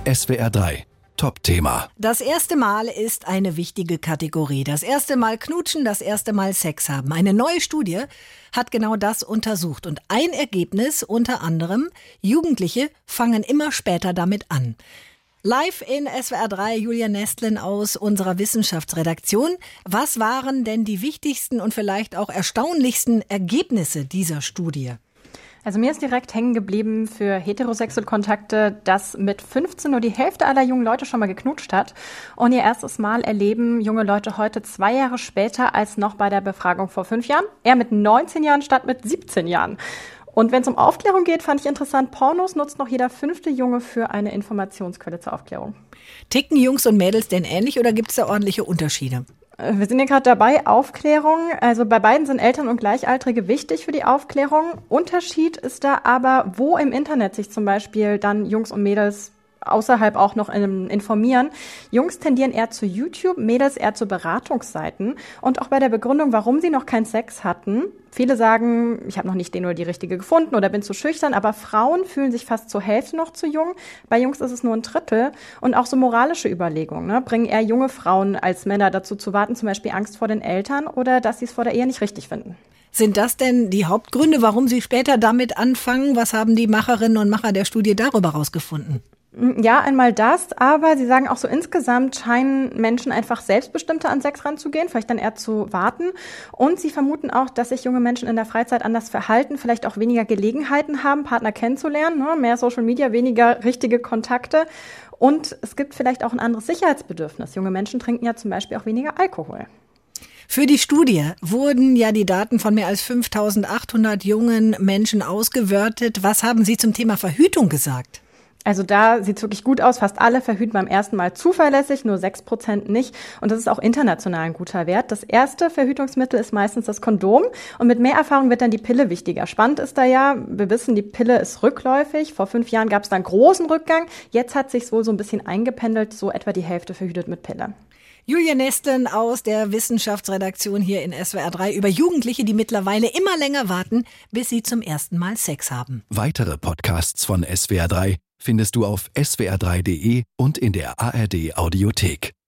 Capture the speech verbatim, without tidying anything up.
S W R drei Top-Thema. Das erste Mal ist eine wichtige Kategorie. Das erste Mal knutschen, das erste Mal Sex haben. Eine neue Studie hat genau das untersucht. Und ein Ergebnis unter anderem, Jugendliche fangen immer später damit an. Live in S W R drei, Julia Nestlin aus unserer Wissenschaftsredaktion. Was waren denn die wichtigsten und vielleicht auch erstaunlichsten Ergebnisse dieser Studie? Also mir ist direkt hängen geblieben für heterosexuelle Kontakte, dass mit fünfzehn nur die Hälfte aller jungen Leute schon mal geknutscht hat. Und ihr erstes Mal erleben junge Leute heute zwei Jahre später als noch bei der Befragung vor fünf Jahren. Eher mit neunzehn Jahren statt mit siebzehn Jahren. Und wenn es um Aufklärung geht, fand ich interessant, Pornos nutzt noch jeder fünfte Junge für eine Informationsquelle zur Aufklärung. Ticken Jungs und Mädels denn ähnlich oder gibt es da ordentliche Unterschiede? Wir sind ja gerade dabei, Aufklärung. Also bei beiden sind Eltern und Gleichaltrige wichtig für die Aufklärung. Unterschied ist da aber, wo im Internet sich zum Beispiel dann Jungs und Mädels außerhalb auch noch informieren. Jungs tendieren eher zu YouTube, Mädels eher zu Beratungsseiten. Und auch bei der Begründung, warum sie noch keinen Sex hatten. Viele sagen, ich habe noch nicht den oder die Richtige gefunden oder bin zu schüchtern. Aber Frauen fühlen sich fast zur Hälfte noch zu jung. Bei Jungs ist es nur ein Drittel. Und auch so moralische Überlegungen, ne, bringen eher junge Frauen als Männer dazu zu warten. Zum Beispiel Angst vor den Eltern oder dass sie es vor der Ehe nicht richtig finden. Sind das denn die Hauptgründe, warum sie später damit anfangen? Was haben die Macherinnen und Macher der Studie darüber herausgefunden? Ja, einmal das, aber sie sagen auch so, insgesamt scheinen Menschen einfach selbstbestimmter an Sex ranzugehen, vielleicht dann eher zu warten. Und sie vermuten auch, dass sich junge Menschen in der Freizeit anders verhalten, vielleicht auch weniger Gelegenheiten haben, Partner kennenzulernen, ne? Mehr Social Media, weniger richtige Kontakte. Und es gibt vielleicht auch ein anderes Sicherheitsbedürfnis. Junge Menschen trinken ja zum Beispiel auch weniger Alkohol. Für die Studie wurden ja die Daten von mehr als fünftausendachthundert jungen Menschen ausgewertet. Was haben Sie zum Thema Verhütung gesagt? Also da sieht es wirklich gut aus. Fast alle verhüten beim ersten Mal zuverlässig, nur sechs Prozent nicht. Und das ist auch international ein guter Wert. Das erste Verhütungsmittel ist meistens das Kondom. Und mit mehr Erfahrung wird dann die Pille wichtiger. Spannend ist da ja, wir wissen, die Pille ist rückläufig. Vor fünf Jahren gab es da einen großen Rückgang. Jetzt hat sich wohl so ein bisschen eingependelt. So etwa die Hälfte verhütet mit Pille. Julia Nestlin aus der Wissenschaftsredaktion hier in S W R drei über Jugendliche, die mittlerweile immer länger warten, bis sie zum ersten Mal Sex haben. Weitere Podcasts von S W R drei findest du auf S W R drei Punkt de und in der A R D Audiothek.